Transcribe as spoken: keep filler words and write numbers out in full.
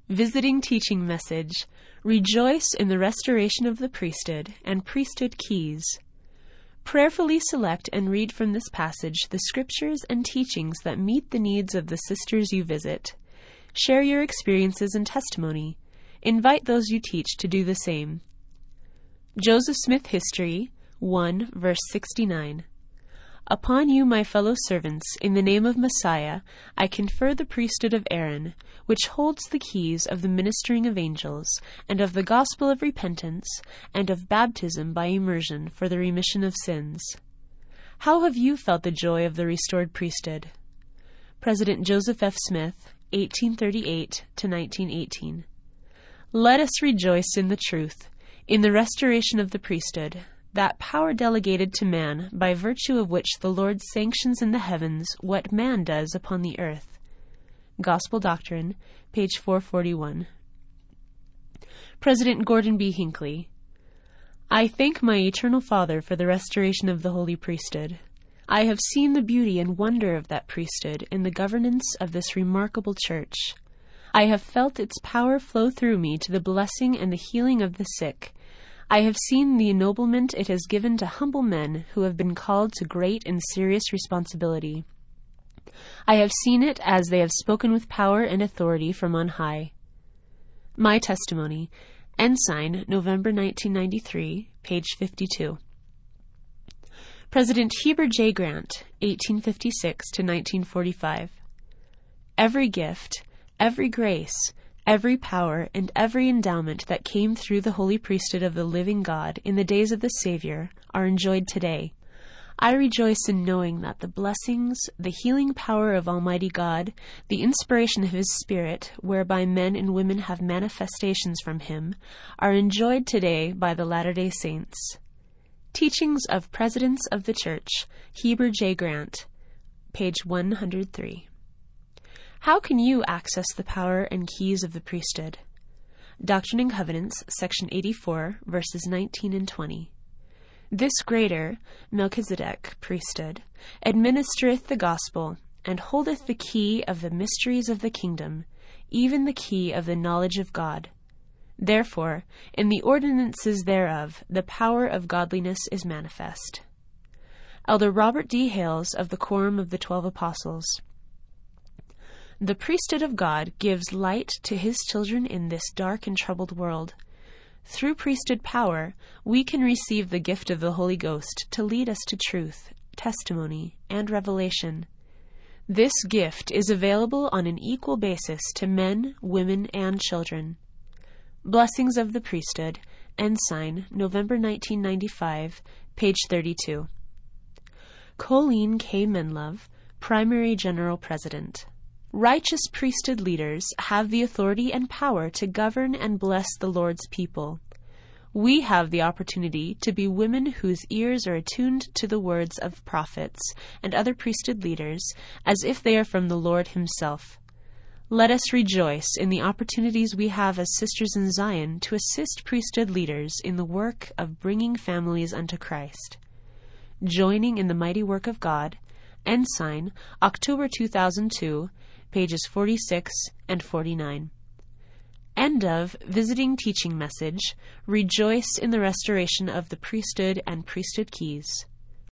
Visiting Teaching Message. Rejoice in the restoration of the priesthood and priesthood keys. Prayerfully select and read from this passage the scriptures and teachings that meet the needs of the sisters you visit. Share your experiences and testimony. Invite those you teach to do the same. Joseph Smith History, one, verse sixty-nine. Upon you, my fellow servants, in the name of Messiah, I confer the priesthood of Aaron, which holds the keys of the ministering of angels, and of the gospel of repentance, and of baptism by immersion for the remission of sins. How have you felt the joy of the restored priesthood? President Joseph F. Smith, eighteen thirty-eight to nineteen eighteen. Let us rejoice in the truth, in the restoration of the priesthood, that power delegated to man, by virtue of which the Lord sanctions in the heavens what man does upon the earth. Gospel Doctrine, page four forty-one. President Gordon B. Hinckley. I thank my eternal Father for the restoration of the holy priesthood. I have seen the beauty and wonder of that priesthood in the governance of this remarkable church. I have felt its power flow through me to the blessing and the healing of the sick. I have seen the ennoblement it has given to humble men who have been called to great and serious responsibility. I have seen it as they have spoken with power and authority from on high. My testimony. Ensign, November nineteen ninety-three, page fifty-two. President Heber J. Grant, eighteen fifty-six to nineteen forty-five. Every gift, every grace, every power, and every endowment that came through the holy priesthood of the living God in the days of the Savior are enjoyed today. I rejoice in knowing that the blessings, the healing power of Almighty God, the inspiration of His Spirit, whereby men and women have manifestations from Him, are enjoyed today by the Latter-day Saints. Teachings of Presidents of the Church, Heber J. Grant, page one hundred three. How can you access the power and keys of the priesthood? Doctrine and Covenants, section eighty-four, verses nineteen and twenty. This greater, Melchizedek, priesthood, administereth the gospel, and holdeth the key of the mysteries of the kingdom, even the key of the knowledge of God. Therefore, in the ordinances thereof, the power of godliness is manifest. Elder Robert D. Hales of the Quorum of the Twelve Apostles. The priesthood of God gives light to His children in this dark and troubled world. Through priesthood power, we can receive the gift of the Holy Ghost to lead us to truth, testimony, and revelation. This gift is available on an equal basis to men, women, and children. Blessings of the Priesthood, Ensign, November nineteen ninety-five, page thirty-two. Colleen K. Menlove, Primary General President. Righteous priesthood leaders have the authority and power to govern and bless the Lord's people. We have the opportunity to be women whose ears are attuned to the words of prophets and other priesthood leaders as if they are from the Lord Himself. Let us rejoice in the opportunities we have as sisters in Zion to assist priesthood leaders in the work of bringing families unto Christ. Joining in the mighty work of God, Ensign, October two thousand two, pages forty-six and forty-nine. End of Visiting Teaching Message. Rejoice in the restoration of the priesthood and priesthood keys.